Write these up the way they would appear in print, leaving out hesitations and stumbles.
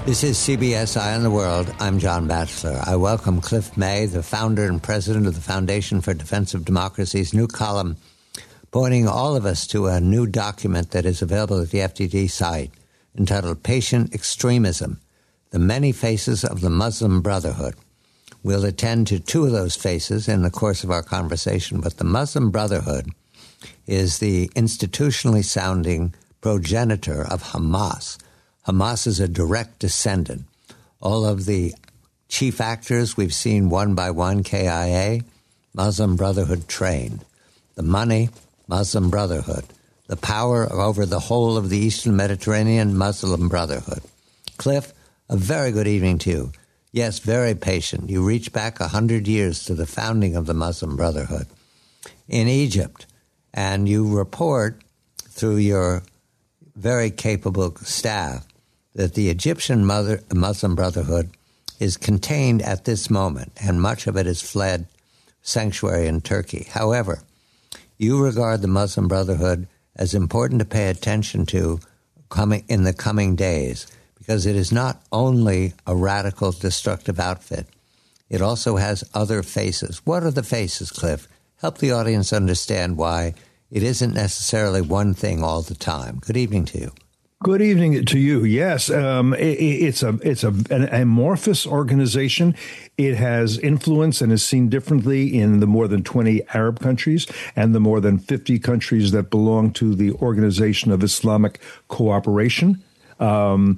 This is CBS Eye on the World. I'm John Batchelor. I welcome Cliff May, the founder and president of the Foundation for Defense of Democracy's new column, pointing all of us to a new document that is available at the FDD site entitled Patient Extremism, The Many Faces of the Muslim Brotherhood. We'll attend to two of those faces in the course of our conversation, but the Muslim Brotherhood is the institutionally sounding progenitor of Hamas. Hamas is a direct descendant. All of the chief actors we've seen one by one, KIA, Muslim Brotherhood trained. The money, Muslim Brotherhood. The power over the whole of the Eastern Mediterranean, Muslim Brotherhood. Cliff, a very good evening to you. Yes, very patient. You reach back 100 years to the founding of the Muslim Brotherhood in Egypt, and you report through your very capable staff that the Egyptian Muslim Brotherhood is contained at this moment, and much of it has fled sanctuary in Turkey. However, you regard the Muslim Brotherhood as important to pay attention to in the coming days, because it is not only a radical, destructive outfit, it also has other faces. What are the faces, Cliff? Help the audience understand why it isn't necessarily one thing all the time. Good evening to you. Good evening to you. Yes, it's an amorphous organization. It has influence and is seen differently in the more than 20 Arab countries and the more than 50 countries that belong to the Organization of Islamic Cooperation. One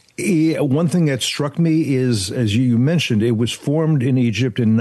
thing that struck me is, as you mentioned, it was formed in Egypt in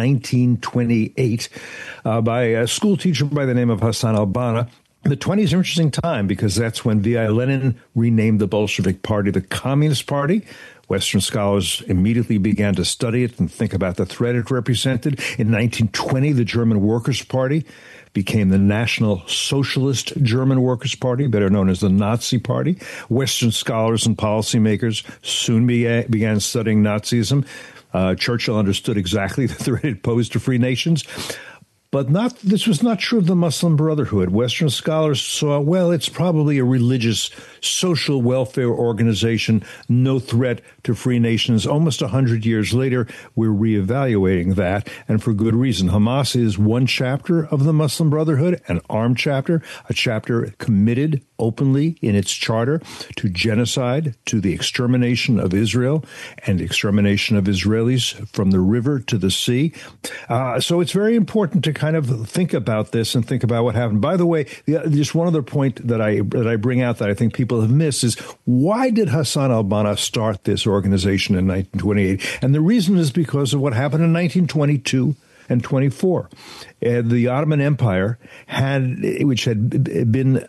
1928 by a school teacher by the name of Hassan al-Banna. The 20s is an interesting time because that's when V.I. Lenin renamed the Bolshevik Party the Communist Party. Western scholars immediately began to study it and think about the threat it represented. In 1920, the German Workers' Party became the National Socialist German Workers' Party, better known as the Nazi Party. Western scholars and policymakers soon began studying Nazism. Churchill understood exactly the threat it posed to free nations. But this was not true of the Muslim Brotherhood. Western scholars saw, well, it's probably a religious, social welfare organization, no threat to free nations. Almost 100 years later, we're reevaluating that, and for good reason. Hamas is one chapter of the Muslim Brotherhood, an armed chapter, a chapter committed openly in its charter to genocide, to the extermination of Israel and extermination of Israelis from the river to the sea. So it's very important to kind of think about this and think about what happened. By the way, just one other point that I bring out that I think people have missed is, why did Hassan al-Banna start this organization in 1928? And the reason is because of what happened in 1922 and 24. The Ottoman Empire which had been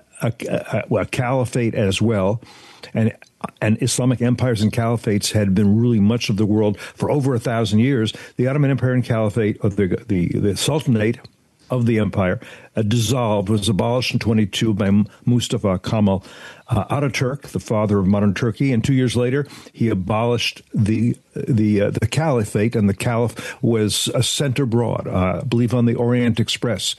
a caliphate as well, and Islamic empires and caliphates had been ruling much of the world for over 1,000 years. The Ottoman Empire and Caliphate, or the Sultanate of the empire, dissolved, was abolished in 22 by Mustafa Kemal Ataturk, the father of modern Turkey. And 2 years later, he abolished the caliphate, and the caliph was sent abroad, I believe on the Orient Express.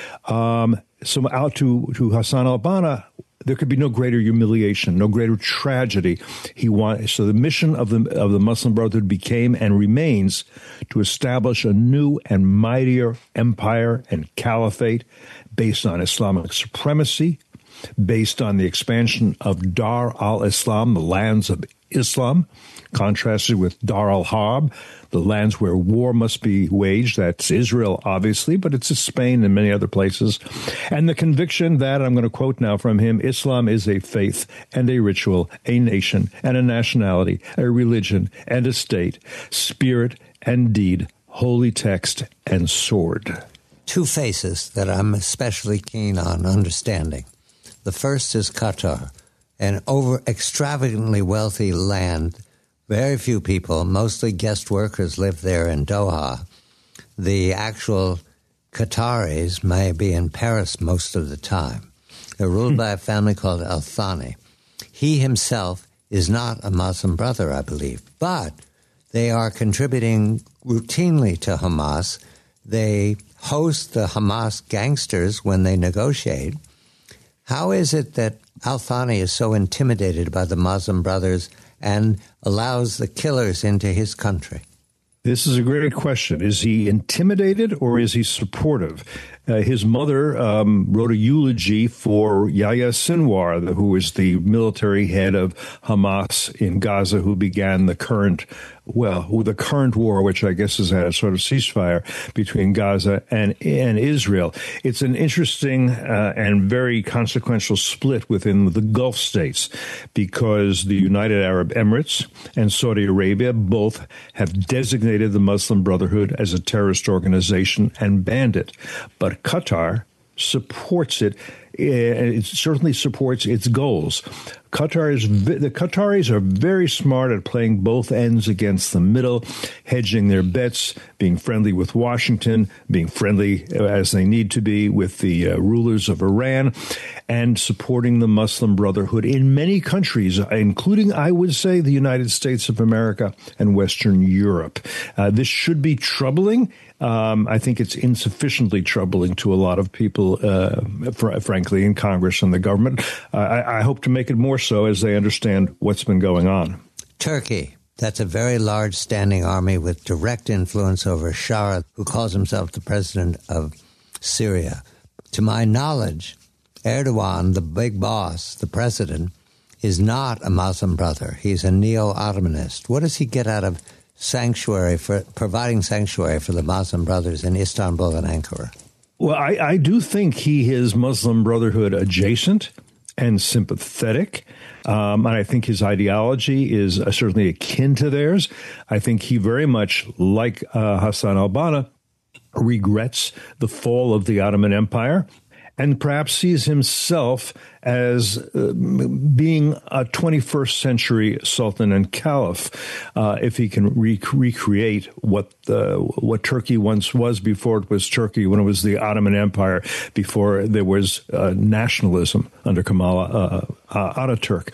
So out to Hassan al-Banna, there could be no greater humiliation, no greater tragedy. So the mission of the Muslim Brotherhood became and remains to establish a new and mightier empire and caliphate based on Islamic supremacy, based on the expansion of Dar al-Islam, the lands of Islam, contrasted with Dar al-Harb, the lands where war must be waged. That's Israel, obviously, but it's Spain and many other places. And the conviction that, I'm going to quote now from him, Islam is a faith and a ritual, a nation and a nationality, a religion and a state, spirit and deed, holy text and sword. Two faces that I'm especially keen on understanding. The first is Qatar, an extravagantly wealthy land. Very few people, mostly guest workers, live there in Doha. The actual Qataris may be in Paris most of the time. They're ruled by a family called Al Thani. He himself is not a Muslim brother, I believe, but they are contributing routinely to Hamas. They host the Hamas gangsters when they negotiate. How is it that al-Thani is so intimidated by the Muslim Brothers and allows the killers into his country? This is a great question. Is he intimidated or is he supportive? His mother wrote a eulogy for Yahya Sinwar, who was the military head of Hamas in Gaza, who began the current war, which I guess is a sort of ceasefire between Gaza and Israel. It's an interesting and very consequential split within the Gulf states because the United Arab Emirates and Saudi Arabia both have designated the Muslim Brotherhood as a terrorist organization and banned it. But Qatar supports it. It certainly supports its goals. The Qataris are very smart at playing both ends against the middle, hedging their bets, being friendly with Washington, being friendly as they need to be with the rulers of Iran, and supporting the Muslim Brotherhood in many countries, including, I would say, the United States of America and Western Europe. This should be troubling. I think it's insufficiently troubling to a lot of people, frankly, in Congress and the government. I hope to make it more so as they understand what's been going on. Turkey. That's a very large standing army with direct influence over Shah, who calls himself the president of Syria. To my knowledge, Erdogan, the big boss, the president, is not a Muslim brother. He's a neo-Ottomanist. What does he get out of providing sanctuary for the Muslim Brothers in Istanbul and Ankara? Well, I do think he is Muslim Brotherhood adjacent and sympathetic. And I think his ideology is certainly akin to theirs. I think he very much, like Hassan al-Banna, regrets the fall of the Ottoman Empire and perhaps sees himself as being a 21st century sultan and caliph, if he can recreate what Turkey once was before it was Turkey, when it was the Ottoman Empire, before there was nationalism under Kemal Ataturk.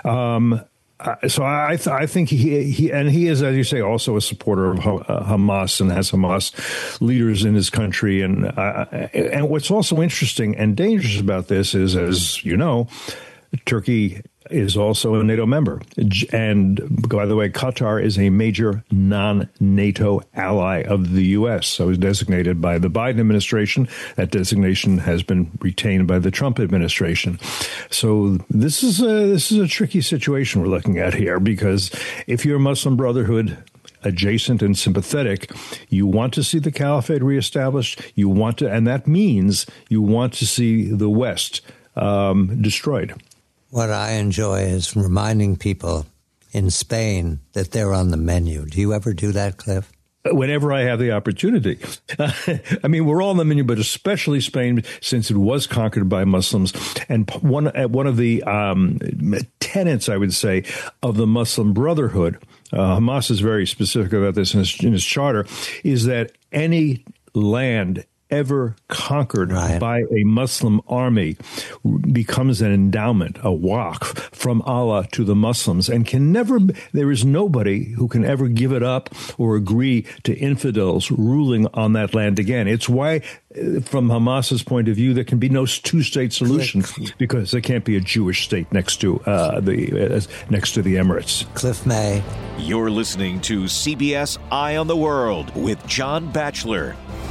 So I think he is, as you say, also a supporter of Hamas and has Hamas leaders in his country. And what's also interesting and dangerous about this is, as you know, Turkey is also a NATO member. And by the way, Qatar is a major non-NATO ally of the U.S. So it's designated by the Biden administration. That designation has been retained by the Trump administration. So this is a tricky situation we're looking at here, because if you're a Muslim Brotherhood adjacent and sympathetic, you want to see the caliphate reestablished. And that means you want to see the West destroyed. What I enjoy is reminding people in Spain that they're on the menu. Do you ever do that, Cliff? Whenever I have the opportunity. I mean, we're all on the menu, but especially Spain, since it was conquered by Muslims. And one of the tenets, I would say, of the Muslim Brotherhood, Hamas is very specific about this in his charter, is that any land ever conquered by a Muslim army becomes an endowment, a waqf from Allah to the Muslims, and there is nobody who can ever give it up or agree to infidels ruling on that land again. It's why, from Hamas's point of view, there can be no two-state solution, because there can't be a Jewish state next to the Emirates. Cliff May. You're listening to CBS Eye on the World with John Batchelor.